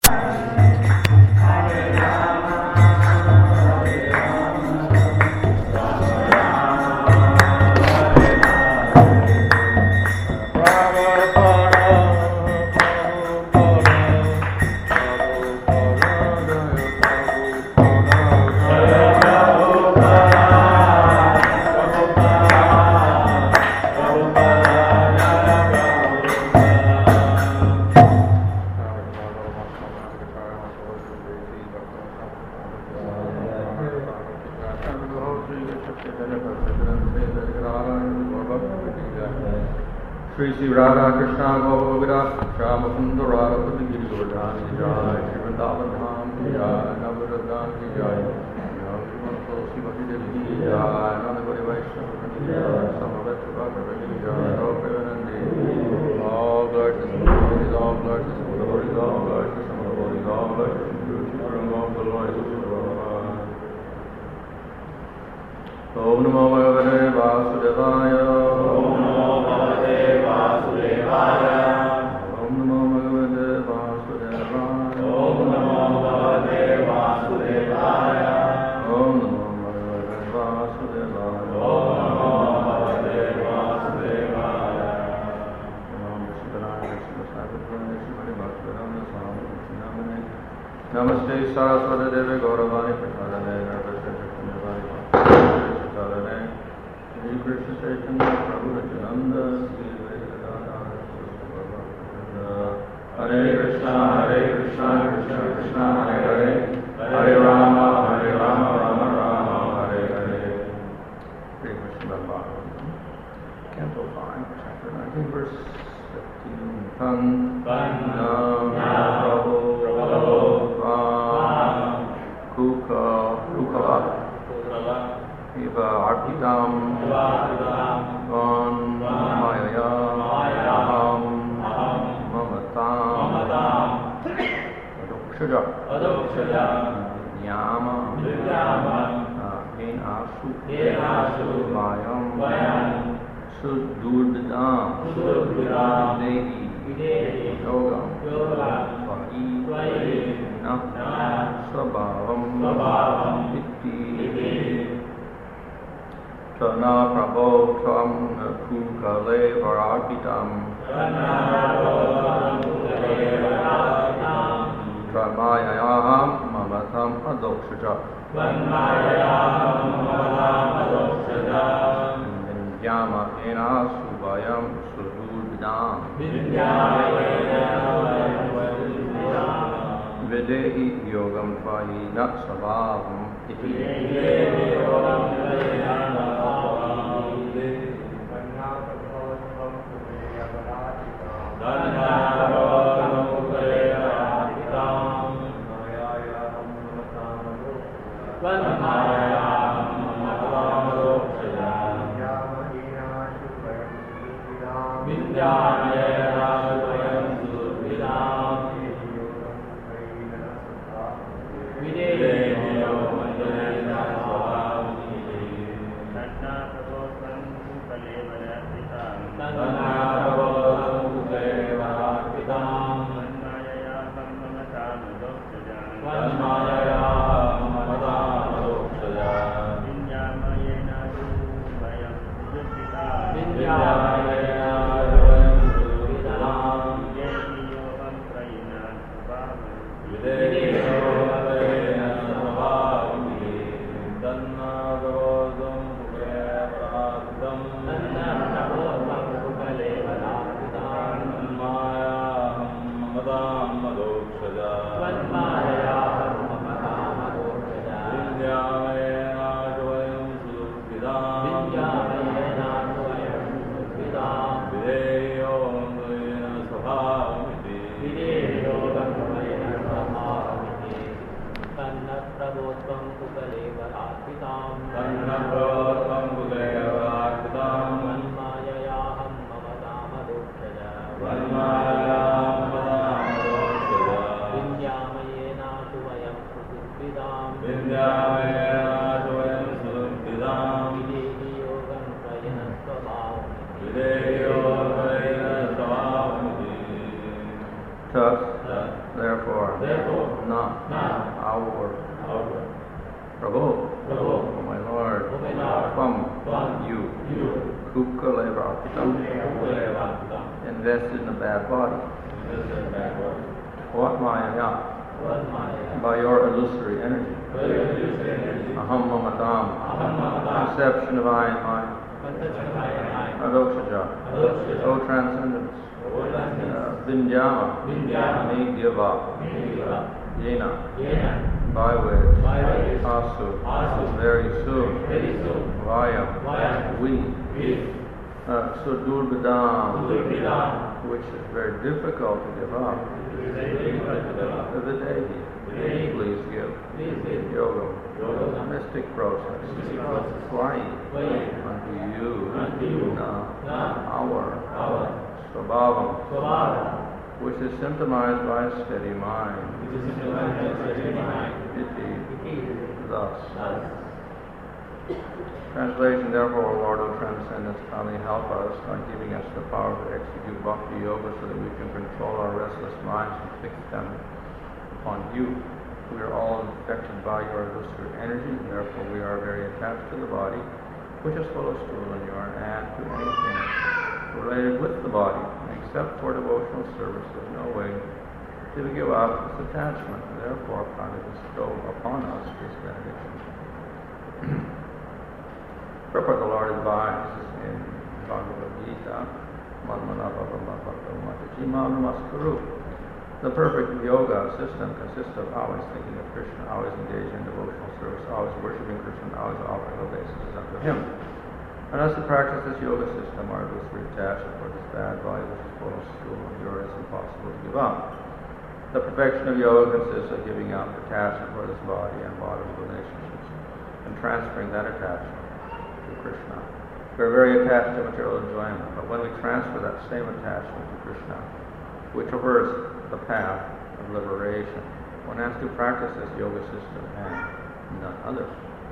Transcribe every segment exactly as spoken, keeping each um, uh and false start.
Shri Sri Radha Krishna Govira Shama Sundara Pati Giridhar Jai Shri Vrindavan Dham Ki Jai Navratna Ki Jai Navratna Srimati Devi Ki Jai Nanda Gauri Vaishnava Ki Jai Samavet Bhakta Ki Jai Rav all glory to the Lord, all glory to the Lord, all glory to the Lord, all glory to the Lord, the Lord is Om Namo Bhagavate Vasudevaya. Om Namo Bhagavate Vasudevaya. Om Namo Bhagavate Vasudevaya. Om Namo Bhagavate Vasudevaya. Om Namo Bhagavate Vasudevaya. Om Namo Bhagavate Vasudevaya. Om Shivaya Shivasavitramani Shivani Bhaktivedanta Swami Namane. Namaste Saraswati Devi Gauravani Prasarane Namaste Shri Krishna Chaitanya Prabhu Nityananda Sri Vedanta Hare Krishna Hare Krishna Krishna Krishna Hare Hare Hare Rama Hare Rama Rama Rama Hare Hare. Sri Krishna Bhagavatam Canto five Chapter nineteen Verse fifteen. Tan Nam Prabhu Prabhu Kuka Kukala Eva Arpitam Van Maya Aham Mamatam Adokshaja Adokshaja Yama Yama Enasu Enasu Vayam Vayam Suddurdam Suddurdam Dehi Dehi Yogam Yogam Svai Svai Na Sabhavam Sabhavam Itti Tana Prabho Tvam Kukale Vararpitam Tramayayaham Mamatam Adokshaja Vindyama Ena Subhayam Sudurbidam Videhi Yogam Tvahi Nat Sabhavam Iti Therefore, not our Prabhu, O my Lord, from you, Kukaleva Arpitam, invested in a bad body. What Maya, by your illusory energy, Aham Mamatam, conception of I and mine, Adokshaja, O transcendence, uh, Vindhyama, may give up, Yena, by which, Asu, very soon, Vayam, we, uh, Sudurbidam, which is very difficult to give up, the Dehi, please give, Yoga, mystic process, why, unto you, na, our, Swabhavam, which is symptomized by a steady mind, iti, thus. Translation, therefore, O Lord of Transcendence, kindly help us by giving us the power to execute Bhakti Yoga so that we can control our restless minds and fix them upon you. We are all infected by your illusory energy, and therefore we are very attached to the body, which is full of stool and urine, and to anything related with the body. Except for devotional service, there's no way to give up this attachment, and therefore kindly bestow upon us this benediction. Purport the Lord advises in Bhagavad Gita, the perfect yoga system consists of always thinking of Krishna, always engaging in devotional service, always worshiping Krishna, always offering obeisances unto Him. Unless to practice this yoga system, our illusory attachment for this bad body, which is full of stool and urine, is impossible to give up. The perfection of yoga consists of giving up attachment for this body and bodily relationships, and transferring that attachment to Krishna. We are very attached to material enjoyment, but when we transfer that same attachment to Krishna, we traverse the path of liberation. One has to practice this yoga system and none other.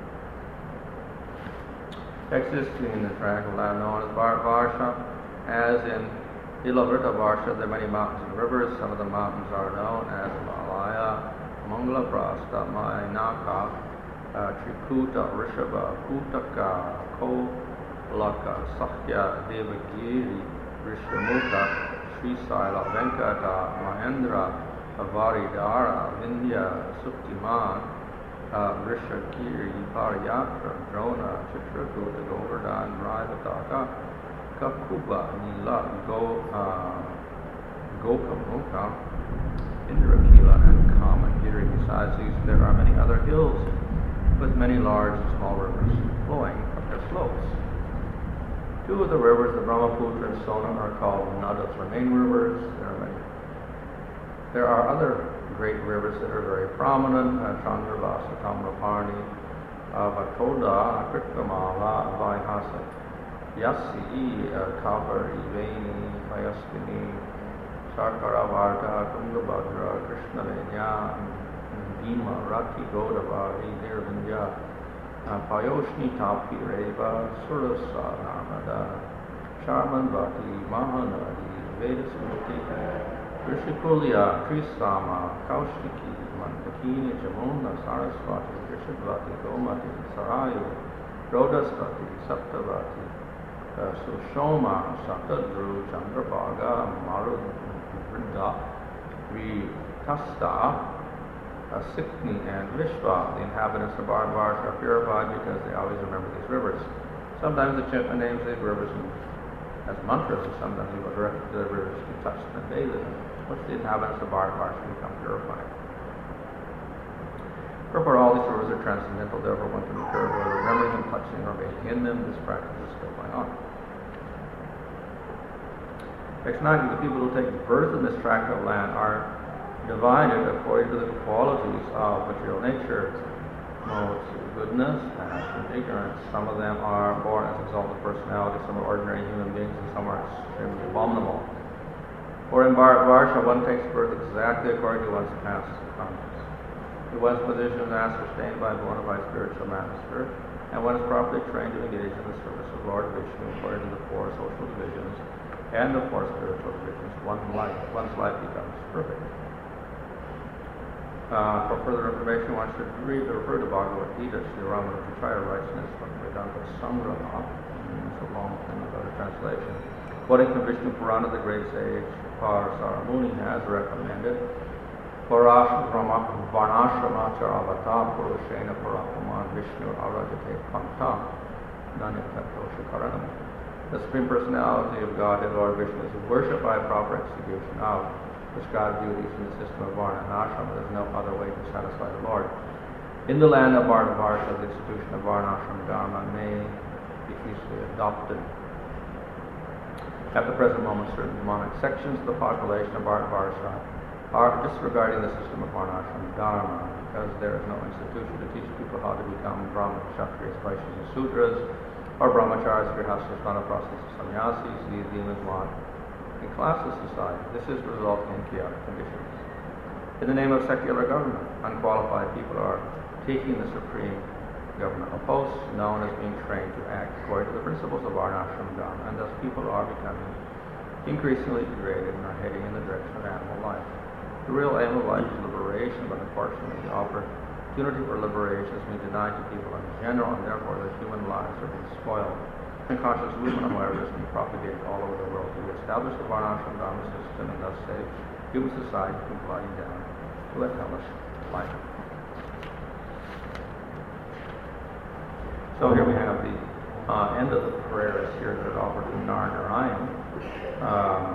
Existing in the tract of land known as Bharatvarsha, as in Ilavrita Varsha, there are many mountains and rivers. Some of the mountains are known as Malaya, Mangalaprastha, Mainaka, uh, Trikuta, Rishabha, Kutaka, Kolaka, Sakya, Devagiri, Rishamukha, Srisaila, Venkata, Mahendra, Avaridara, Vindhya, Suktiman, uh, Rishakiri, Pariyatra, Drona, Chitrakuta, Govardhan, Raivataka, Kakuba, Nila, Go, uh, Gokamukha, Indrakila, and Kamagiri. Besides these, there are many other hills with many large and small rivers flowing from their slopes. Two of the rivers, the Brahmaputra and Sona, are called Nadas, or main rivers. There are many. There are other great rivers that are very prominent: uh, Chandrabasa, Tamraparni, Avatoda, Kritamala, Vaihasa, Yasi, uh, Kapari, Veni, Vayaskini, Sakaravarta, Tungabhadra, Krishnavenya, Bhima, Rati, Godavari, Nirvindya, uh, Payoshni, Tapi, Reva, Surasa, Narmada, Charmanvati, Mahanadi, Vedasmriti, Rishikulya, Trisama, Kaushiki, Mandakini, Jamuna, Saraswati, Rishadvati, Gomati, Sarayu, Rodaspati, Saptavati, uh, Sushoma, Satadru, Chandrabhaga, Marudrinda, Vitasta, uh, Sikni, and Vishva. The inhabitants of Bharatvarsha are purified because they always remember these rivers. Sometimes the chant names these rivers as mantras, and sometimes you go directly to the rivers to touch them and bathe in them. Once the inhabitants of Bharatvarsha become purified. Purport, all these rivers are transcendental, therefore one can be purified by remembering them, touching, or bathing in them. This practice is still going on. Next nine, the people who take birth in this tract of land are divided according to the qualities of material nature, modes of goodness, passion, ignorance. Some of them are born as exalted personalities, some are ordinary human beings, and some are extremely abominable. For in Bharatvarsha, one takes birth exactly according to one's past conscience. The one's position is ascertained by a bona fide spiritual master, and one is properly trained to engage in the service of Lord Vishnu according to the four social divisions and the four spiritual divisions. One life, one's life becomes perfect. Uh, for further information, one should read or refer to Bhagavad Gita, Sri Ramanujacharya writes in his Vedanta Sangraha, so long in another translation. Quoting from Vishnu Purana, the great sage Parasara Muni has recommended Parashrama Varnashramacha Avata Purushena Parapaman Vishnu Arajate Panta Nanyatatto Shikaranam. The Supreme Personality of Godhead, Lord Vishnu, is worshipped by proper execution of prescribed duties in the system of Varna and Ashrama. There is no other way to satisfy the Lord. In the land of Bharatavarsha, the institution of Varna Ashrama Dharma may be easily adopted. At the present moment, certain demonic sections of the population of Bharatavarsha are disregarding the system of Varna Ashrama Dharma because there is no institution to teach people how to become Brahma, Kshatriyas, Vaishyas, and Sudras, or Brahmacharis, Grihasthas, Vanaprasthas, Sannyasis. These demons want a classless society. This is resulting in chaotic conditions. In the name of secular government, unqualified people are taking the supreme governmental posts, known as being trained to act according to the principles of Varnashram Dharma, and thus people are becoming increasingly degraded and are heading in the direction of animal life. The real aim of life is liberation, but unfortunately the opportunity for liberation is being denied to people in general, and therefore their human lives are being spoiled. And conscious movement, however, is being propagated all over the world to establish the Varnashram Dharma system and thus save human society from gliding down to a hellish life. So here we have the uh, end of the prayers here that are offered to Narayan, um,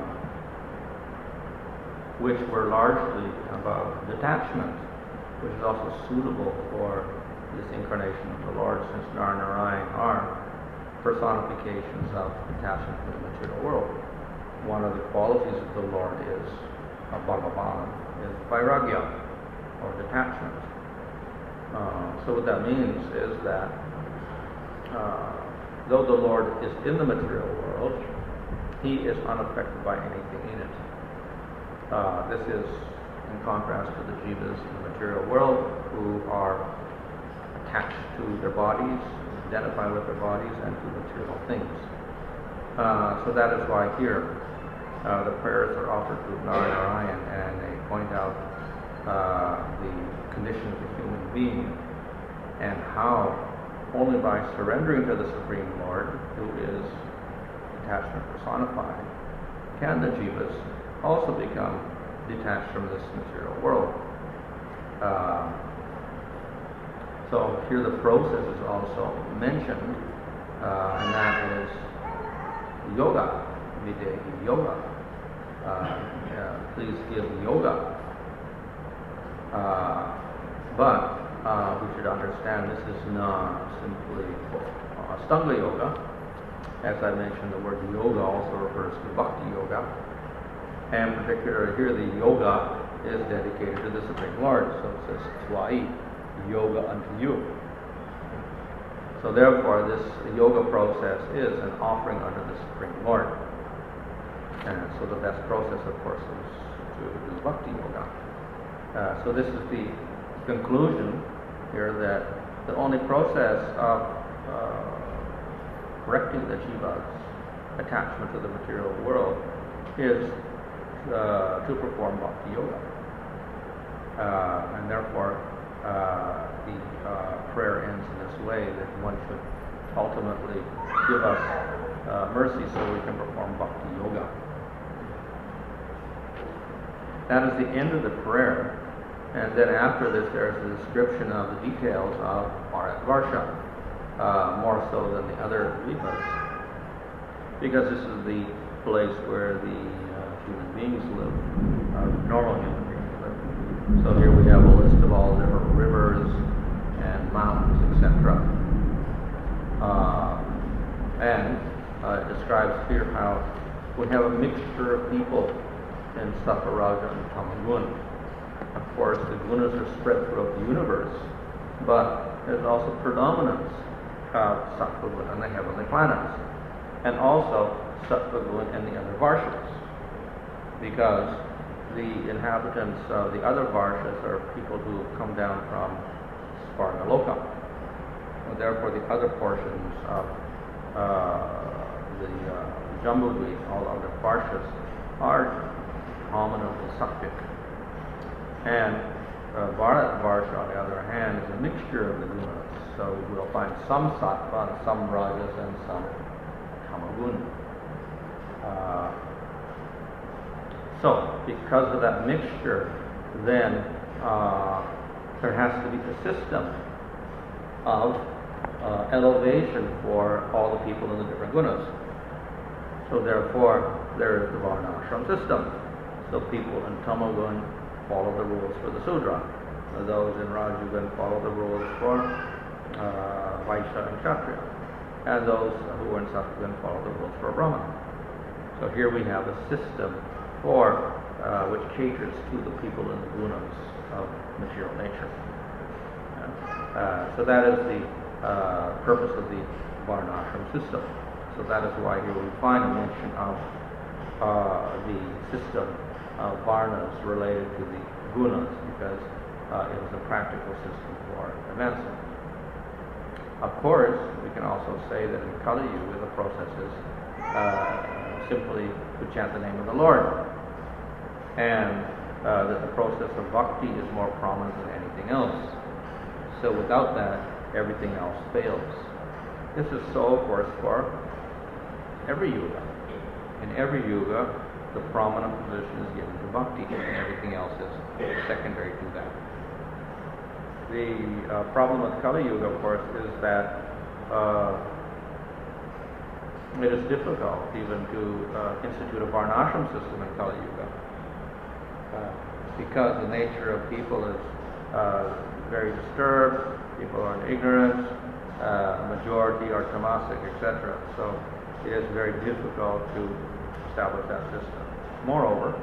which were largely about detachment, which is also suitable for this incarnation of the Lord, since Narayan are personifications of detachment from the material world. One of the qualities of the Lord is, of Bhagavan, is vairagya, or detachment. Uh, so what that means is that uh, though the Lord is in the material world, he is unaffected by anything in it. Uh, this is in contrast to the jivas in the material world, who are attached to their bodies, identify with their bodies and to material things. Uh, so that is why here uh, the prayers are offered to Narayan, and they point out uh, the condition of the human being and how only by surrendering to the Supreme Lord, who is detachment personified, can the jivas also become detached from this material world. Uh, So here the process is also mentioned, uh, and that is yoga, videhi yoga. Uh, uh, please give yoga. Uh, but uh, we should understand this is not simply uh, Astanga yoga. As I mentioned, the word yoga also refers to bhakti yoga. And particularly here the yoga is dedicated to the Supreme Lord. So it says Tvai, yoga unto you. So therefore this yoga process is an offering unto the Supreme Lord. And so the best process, of course, is to do bhakti yoga. Uh, so this is the conclusion here, that the only process of uh, correcting the jiva's attachment to the material world is uh, to perform bhakti yoga. Uh, and therefore Uh, the uh, prayer ends in this way, that one should ultimately give us uh, mercy so we can perform bhakti yoga. That is the end of the prayer, and then after this there's a description of the details of Bharatvarsha, uh, more so than the other dvipas, because this is the place where the uh, human beings live, uh, normal human beings. So here we have a list of all the different rivers and mountains, et cetera. Uh, and uh, it describes here how we have a mixture of people in Sattva, Raja, and Tamagun. Of course, the gunas are spread throughout the universe, but there's also predominance of Sattva Guna in the heavenly planets, and also Sattva Guna in the other varshas, because the inhabitants of the other varshas are people who come down from Svargaloka. And therefore, the other portions of uh, the uh, Jambudvip, all other varshas, are prominently sattvic. And uh, Bharat Varsha, on the other hand, is a mixture of the gunas. So we'll find some sattva, and some rajas, and some tamaguna. Uh, so, because of that mixture, then uh, there has to be a system of uh, elevation for all the people in the different gunas. So therefore, there is the varnashram system. So people in tamagun follow the rules for the Sudra. Those in Rajugan follow the rules for uh, Vaishya and Kshatriya. And those who are in Sattvagun follow the rules for Brahmana. So here we have a system for uh, which caters to the people in the gunas of material nature. Uh, so that is the uh, purpose of the varnashram system. So that is why here we find a mention of uh, the system of varnas related to the gunas, because uh, it is a practical system for advancement. Of course, we can also say that in Kali Yuga the process is uh, simply to chant the name of the Lord, and uh, that the process of bhakti is more prominent than anything else. So without that, everything else fails. This is so, of course, for every yuga. In every yuga, the prominent position is given to bhakti, and everything else is secondary to that. The uh, problem with Kali Yuga, of course, is that uh, it is difficult even to uh, institute a varnashram system in Kali Yuga, uh, because the nature of people is uh, very disturbed, people are in ignorance, uh, majority are tamasic, et cetera. So it is very difficult to establish that system. Moreover,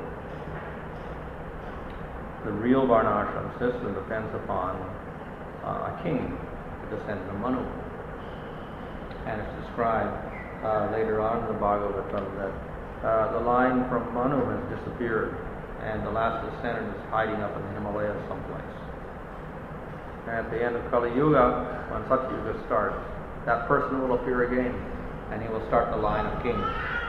the real varnashram system depends upon uh, a king, the descendant of Manu. And it's described uh, later on in the Bhagavatam that uh, the line from Manu has disappeared, and the last descendant is hiding up in the Himalayas someplace. And at the end of Kali Yuga, when Satyuga starts, that person will appear again, and he will start the line of kings.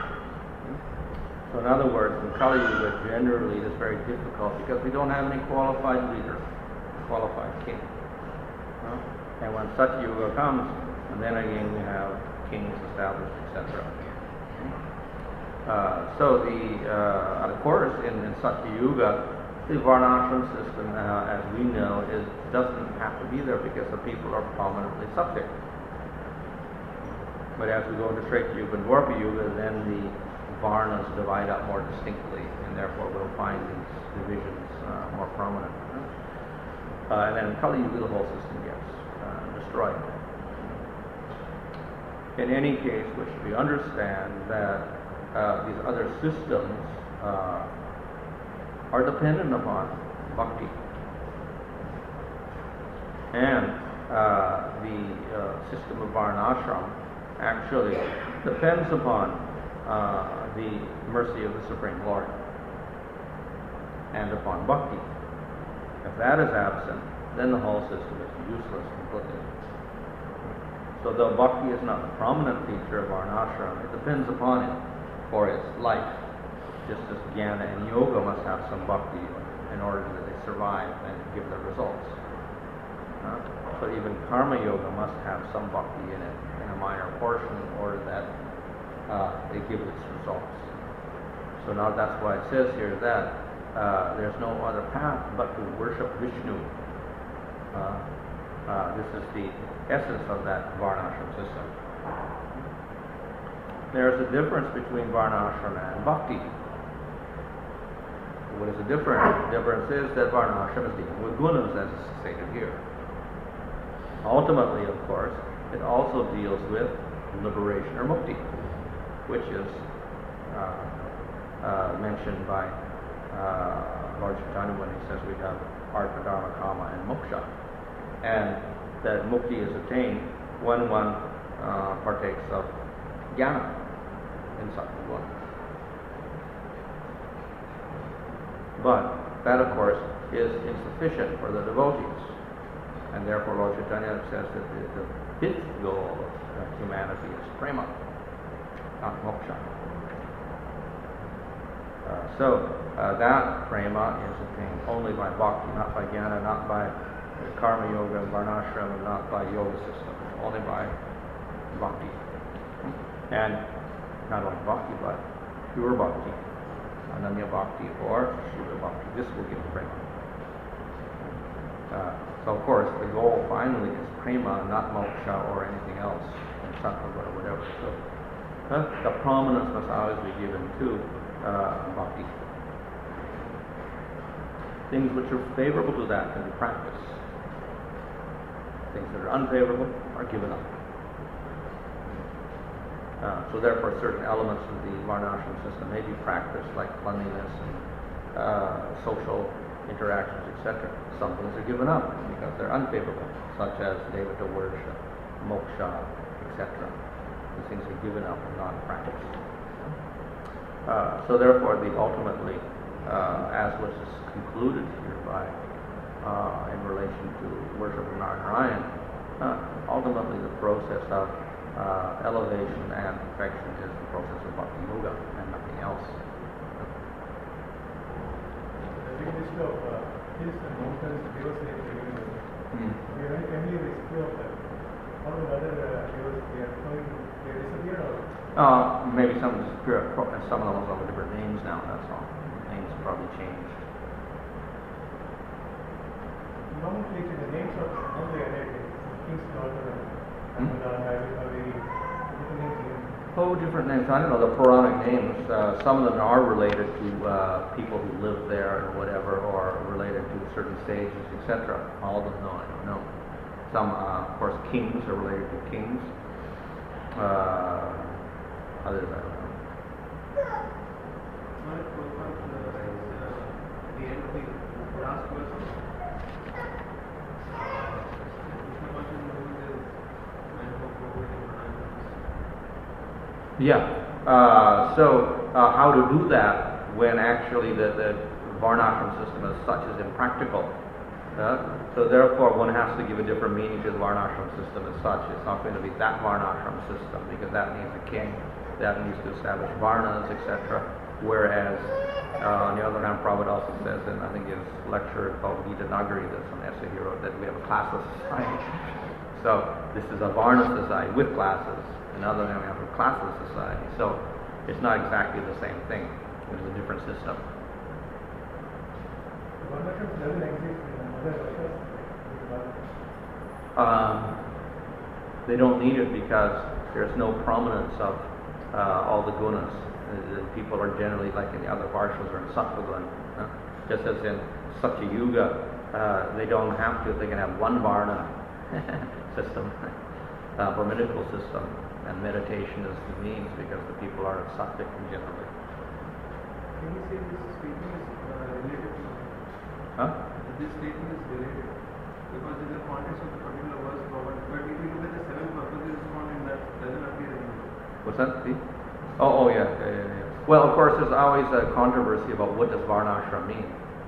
So in other words, in Kali Yuga, generally it is very difficult because we don't have any qualified leader, qualified king. No? And when Satyuga comes, and then again we have kings established, et cetera. Uh, so the, uh, of course, in, in Satyuga, the varnashram system, uh, as we know, is doesn't have to be there because the people are prominently subject. But as we go into Treta Yuga and Dwapara Yuga, then the varnas divide up more distinctly, and therefore we'll find these divisions uh, more prominent. Uh, and then in Kali Yuga, the whole system gets uh, destroyed. In any case, we should understand that uh, these other systems uh, are dependent upon bhakti. And uh, the uh, system of varnashram actually depends upon uh, the mercy of the Supreme Lord and upon bhakti. If that is absent, then the whole system is useless completely. So though bhakti is not the prominent feature of varnashram, it depends upon it for its life, just as jnana and yoga must have some bhakti in order that they survive and give their results. Uh, so even karma yoga must have some bhakti in it, in a minor portion, in order that uh, it gives its results. So now that's why it says here that uh, there's no other path but to worship Vishnu. Uh, uh, this is the essence of that varnashram system. There is a difference between varnashram and bhakti. What is the difference? The difference is that varnashram is dealing with gunas, as is stated here. Ultimately, of course, it also deals with liberation or mukti, which is uh, uh, mentioned by uh, Lord Chaitanya when he says we have artha, dharma, kama, and moksha, and that mukti is attained when one uh, partakes of jnana in sattva. But that, of course, is insufficient for the devotees. And therefore, Lord Chaitanya says that the, the fifth goal of humanity is prema, not moksha. Uh, so uh, that prema is attained only by bhakti, not by jnana, not by karma yoga, varnashram, and not by yoga system, only by bhakti. And not only bhakti, but pure bhakti, ananya bhakti, or shuddha bhakti. This will give prema. Uh, so of course the goal finally is prema, not moksha or anything else, and sattva or whatever. So uh, the prominence must always be given to uh, bhakti. Things which are favorable to that can be practiced. Things that are unfavorable are given up. Uh, so therefore certain elements of the varnashram system may be practiced, like cleanliness and uh, social interactions, et cetera. Some things are given up because they're unfavorable, such as devata worship, moksha, et cetera. These things are given up and not practiced. Uh, so therefore, the ultimately, uh, as was concluded here by uh, in relation to worship of Narayan, uh, ultimately the process of uh, elevation and perfection is the process of bhakti yoga and nothing else. The list of uh, hills and mountains, rivers, lakes, rivers. Mm. We are very familiar with few of them. All the other uh, rivers, they are flowing, they disappear or? Uh, maybe some disappear. Some of them have different names now. That's all. Names probably changed. Nomenclature, the names of all the other King's daughter and Hmm? uh, have are very different names here. Oh, different names. I don't know the Puranic names. Uh, some of them are related to uh, people who live there or whatever, or related to certain stages, et cetera. All of them, no, I don't know. Some, uh, of course, kings are related to kings. Uh, others, I don't know. One of the first, uh, is uh, at the end of the last verse. Krishna consciousness is meant for forwarding Pranayams. Yeah. Uh, so, uh, how to do that when actually the, the varnashram system as such is impractical? Uh, so therefore, one has to give a different meaning to the varnashram system as such. It's not going to be that varnashram system because that needs a king, that needs to establish varnas, et cetera. Whereas, uh, on the other hand, Prabhupada also says, in I think his lecture called Gita Nagari, that's an essay he wrote, that we have a classless society. So this is a varna society with classes. Another than we have a classless society. So it's not exactly the same thing. It is a different system. The Varnashram doesn't exist in other versions. Um, they don't need it because there's no prominence of uh, all the gunas. The, the people are generally, like in the other varshas, are in sattva guna. Uh, just as in Satya Yuga, uh, they don't have to. They can have one varna system, uh, brahminical system, and meditation is the means because the people are sattvic generally. Can you say this statement is uh, related to? Huh? This statement is related because in the context of the particular verse, but if you look at the seven purposes found in that doesn't appear anymore. What's that? See? Oh, oh yeah, yeah, yeah, yeah. Well, of course, there's always a controversy about what does varnashram mean.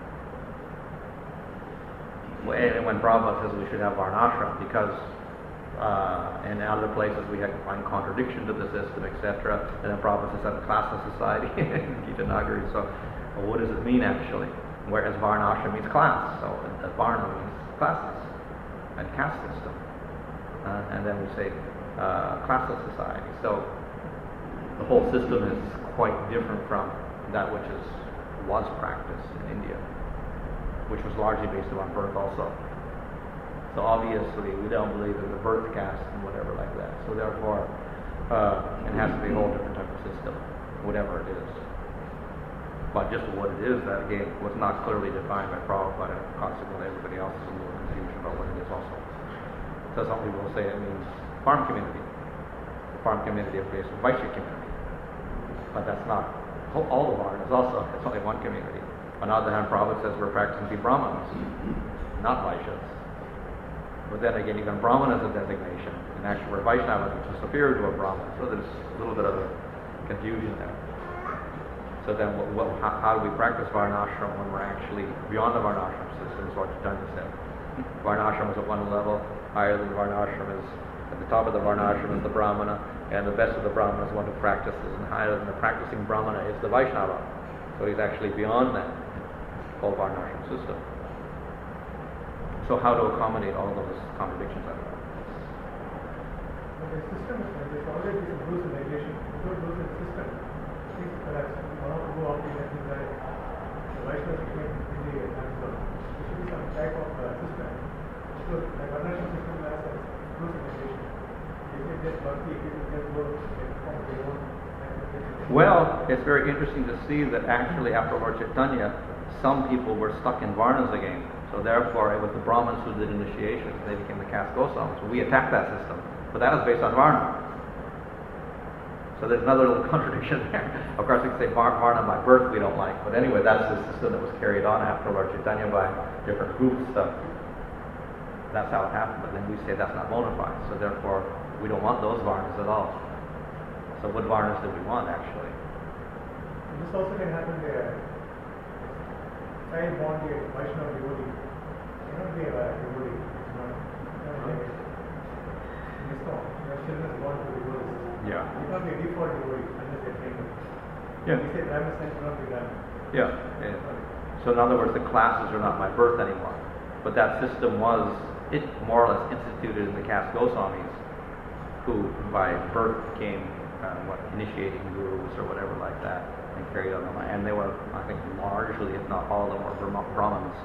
And when Prabhupada says we should have varnashram, because uh, in other places we have find contradiction to the system, et cetera. And then Prabhupada says that classless society in Gita Nagari. So, well, what does it mean actually? Whereas varnashram means class, so the varna means classes and caste system. Uh, and then we say uh, classless society. So the whole system is quite different from that which is was practiced in India, which was largely based upon birth also. So obviously we don't believe in the birth caste and whatever like that. So therefore uh, it has to be a whole different type of system, whatever it is. But just what it is, that again was not clearly defined by Prabhupada, and consequently everybody else is a little confused about what it is also. So some people will say it means farm community. The farm community of based on Vaishya community. But that's not all the Varnas also, it's only one community. On the other hand, Prabhupada says we're practicing to be Brahmanas, not Vaishyas. But then again, even Brahmana is a designation. And actually we're Vaishnavas, which is superior to a Brahman. So there's a little bit of a confusion there. So then what, what, how, how do we practice Varnashram when we're actually beyond the Varnashram system, is what Chaitanya said. Varnashram is at one level, higher than Varnashram is, at the top of the Varnashram is the Brahmana, and the best of the Brahmanas, one who practices, and higher than the practicing Brahmana is the Vaishnava. So he's actually beyond that whole Varnashram system. So how to accommodate all those contradictions I have? But the system is like there's always this rules and regulation. Without rules and system, things collapse. One of the go off the lessons that the Vaishnavas became really a concern. There should be some type of uh, system. So the Varnashram system has a rules and regulation. If they just bhakti, if people just go, they form their own. Well, it's very interesting to see that actually after Lord Chaitanya, some people were stuck in Varnas again. So therefore, it was the Brahmins who did initiations. They became the caste Goswamis. So we attacked that system. But that is based on Varna. So there's another little contradiction there. Of course, we can say Var- Varna by birth we don't like. But anyway, that's the system that was carried on after Lord Chaitanya by different groups. So that's how it happened. But then we say that's not bona fide. So therefore, we don't want those Varnas at all. So what Varnas do we want, actually? This also can happen there. Child born to a Vaishnava devotee cannot be a devotee. It's not. It's not like in Islam, your children are born to devotees. Yeah. They can't be a default devotee unless they're trained. Yeah. We say Brahmins and cannot be Brahmin. Yeah. yeah. So in other words, the classes are not by birth anymore. But that system was, it more or less instituted in the caste Goswamis, who by birth became uh, what initiating gurus or whatever like that, and carried on the line. And they were, I think, largely, if not all of them, were Brahma- Brahmins.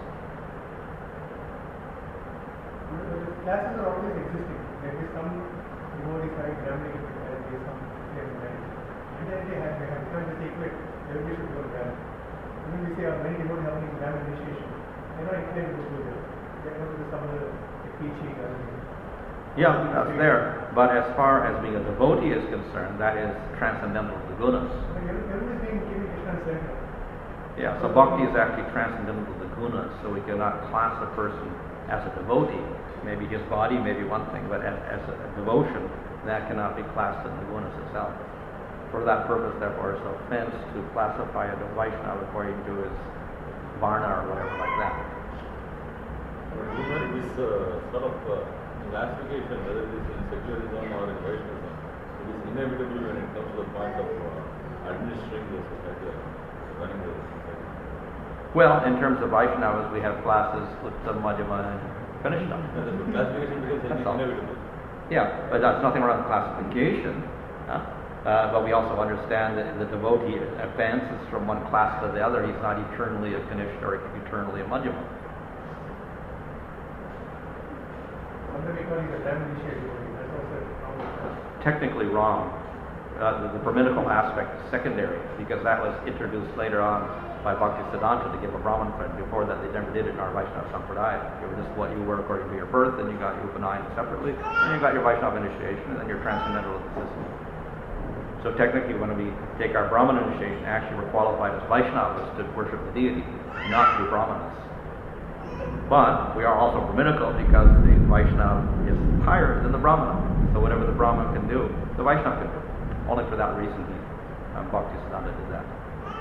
But the classes are always existing. There is some devotees like Brahminic, there is some Muslim, and then they have, they have become the secret. Everybody should go to Brahmin. Even we say uh, many devotees having Brahmin initiation. They're not inclined to go to there. They go to some other teaching or something. Yeah, that's there. But as far as being a devotee is concerned, that is transcendental to the gunas. Everybody's being given Krishna's center. Yeah, so bhakti is actually transcendental to the gunas, so we cannot class a person as a devotee. Maybe his body may be one thing, but as, as a devotion, that cannot be classed in the gunas itself. For that purpose, therefore, it's an offense to classify a Vaishnava according to his varna or whatever like that. Even this uh, sort of uh, classification, whether it is in secularism or in Vaishnavism, it is inevitable when it comes to the point of uh, administering the society, running the society. Well, in terms of Vaishnavas, we have classes with the Madhyama and Kanishta. And the classification becomes That's all. inevitable. Yeah, but there's nothing wrong with classification. Huh? Uh, but we also understand that the devotee advances from one class to the other. He's not eternally a Kanishta or eternally a Madhyama. Sometimes we call it a Brahmin initiative devotee. That's also a problem. Technically wrong. Uh, the, the Brahminical aspect is secondary because that was introduced later on by Bhaktisiddhanta to give a Brahman credit. Before that, they never did it in our Vaishnava Sampradaya. You were just what you were according to your birth, then you got your Upanayana separately, then you got your Vaishnava initiation, and then you're transcendental of the system. So technically, when we take our Brahman initiation, actually we're qualified as Vaishnavas to worship the deity, not to be Brahmanas. But we are also Brahminical because the Vaishnava is higher than the Brahmana. So whatever the Brahman can do, the Vaishnava can do. Only for that reason, he, um, Bhaktisiddhanta did that.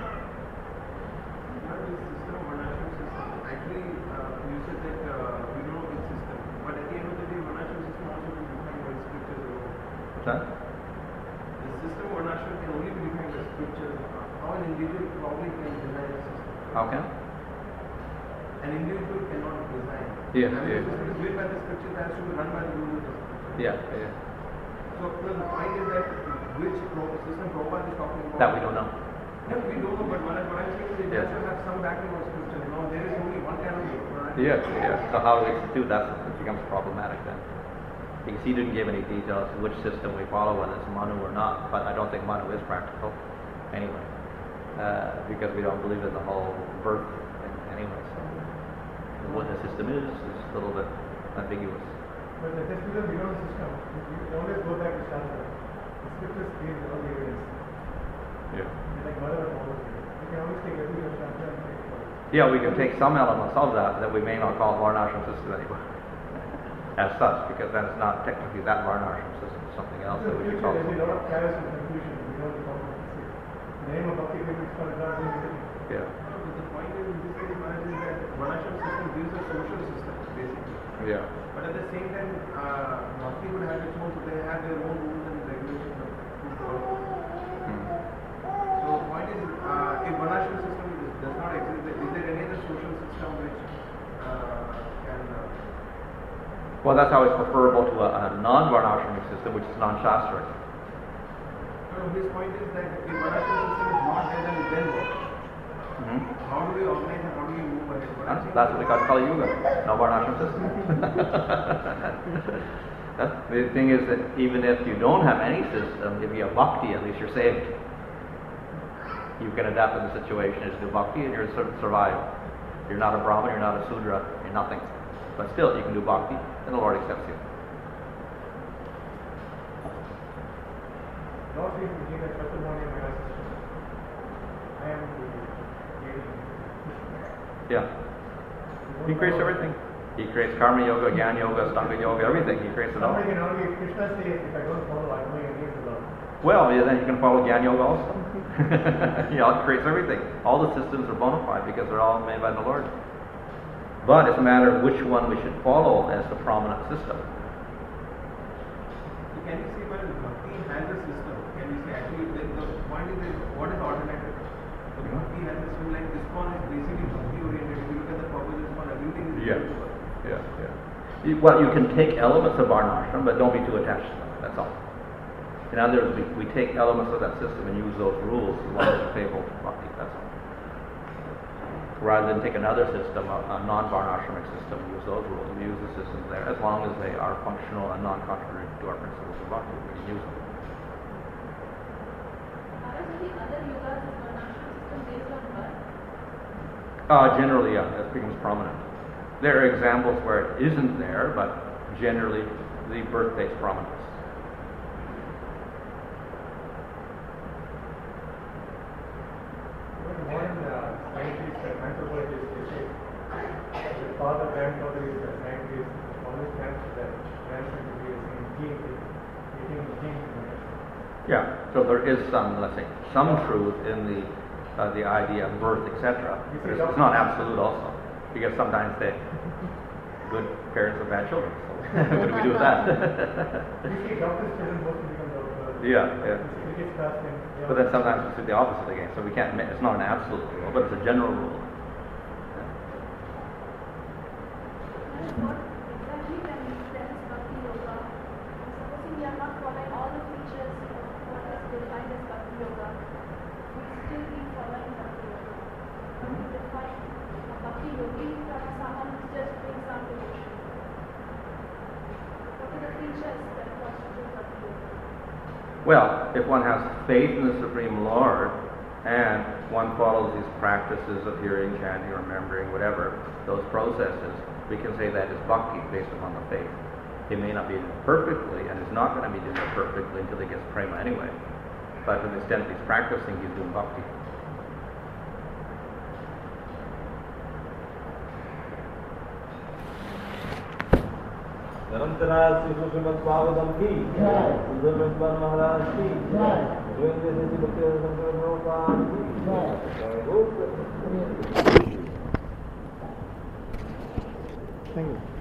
But this system, Varnashram system, actually, uh, you said that uh, we don't know which system. But at the end of the day, Varnashram system also will be defined by scriptures alone. What's that? The system Varnashram can only be defined by scriptures. How an individual probably can design a system. How can? An individual cannot design. Yeah, I mean, yeah. the system is built by the scriptures that has to be run by the rules of the scriptures. Yeah, yeah. So the point is that which pro- system Prabhupada is talking about. That we don't know. No, we don't know, but what, I, what I'm saying is it Yes. has to have some backing of scripture. You know, there is only one kind of Varnashram. Yeah, yeah. So how to institute that it becomes problematic then. Because he didn't give any details of which system we follow, whether it's Manu or not. But I don't think Manu is practical anyway. Uh, because we don't believe in the whole birth thing anyway. So what the system is is a little bit ambiguous. But uh, just because we know the system, we we always go back to Shastra. The scriptures give all the evidence. Yeah. It's like mother of all of them. We can always take every of Shastra and take it. Yeah, we can take some elements of that that we may not call Varnashram system anymore. As such, because that is not technically that Varnashram system, it's something else that In the we should future, call there'll be a lot of something chaos and confusion. We know the problem. In the name of Bhakti, we will start not doing anything. else. Yeah. But the point is, in this case, Maharaj, is that Varnashram system gives a social system, basically. Yeah. But at the same time, uh, Bhakti would have its own, so they have their own rules and regulations of who follow. Hmm. So the point is, uh, if Varnashram system does not exist, is there any other social system which uh, can? Uh, Well, that's always preferable to a, a non-varnashramic system, which is non-shastric. no, his point is that if Varnashram system is not there, then then what? Mm-hmm. How do we organize and how do we move ahead? What I'm That's, saying that's what is- they call Kali Yuga, no varnashram system. The thing is that even if you don't have any system, if you have bhakti, at least you're saved. You can adapt to the situation as do bhakti and you're sort of survive. You're not a Brahmin, you're not a Sudra, you're nothing. But still, you can do bhakti and the Lord accepts you. Lord says in Gita, Chaturmani Maya system. I am the creating system. Yeah. He creates everything. He creates karma yoga, jnana yoga, stanga yoga, everything. He creates it all. Somebody can argue, if Krishna says, if I don't follow, I'm going against the law. Well, yeah, then you can follow Jnana Yoga also. You know, it creates everything. All the systems are bona fide because they're all made by the Lord. But it's a matter of which one we should follow as the prominent system. So can you see when Bhakti has a system? Can you say actually the, the point is that what is the alternative? So Mhm. Bhakti has a system like ISKCON is basically Bhakti oriented. If you look at the purpose of ISKCON, everything is Yeah. related to Bhakti. Yeah, yeah. You- Well, you can take elements of Varnashram, but don't be too attached to them. That's all. In other words, we, we take elements of that system and use those rules as long as they're favorable to bhakti. That's all. Rather than take another system, a, a non-varnashramic system, use those rules. We use the systems there as long as they are functional and non-contrary to our principles of bhakti. We can use them. Are the other yogas is Varnashram system based on birth? Uh, generally, yeah, that becomes prominent. There are examples where it isn't there, but generally the birth takes prominence. When modern uh, scientists and anthropologists, they say, the father, grandfather is a scientist, always transfer that grandson to be the same gene, taking the gene from it. Yeah, so there is some, let's say, some truth in the uh, the idea of birth, et cetera. But it's, it's not absolute also, because sometimes they good parents have bad children. So what do we do with that? You see, doctors' children mostly become doctors. Yeah, yeah. Cricket stars can. But then sometimes it's the opposite again, so we can't. ma- It's not an absolute rule, but it's a general rule. And what exactly can we sense Bhakti Yoga? Supposing we are not following all the features of what is defined as Bhakti Yoga, we still be following Bhakti Yoga. How do we define a Bhakti Yogi from someone who's just doing some devotion? What are the features that constitute Bhakti Yoga? Well, if one has faith in the Supreme Lord and one follows these practices of hearing, chanting, remembering, whatever, those processes, we can say that is bhakti based upon the faith. He may not be doing it perfectly and is not going to be doing it perfectly until he gets prema anyway. But to the extent he's practicing, he's doing bhakti. निरंतरा Shri Shrimad Bhagavatam की सुंदर महाराज की गोविंद श्री भक्ति शंकर भगवान की Thank you.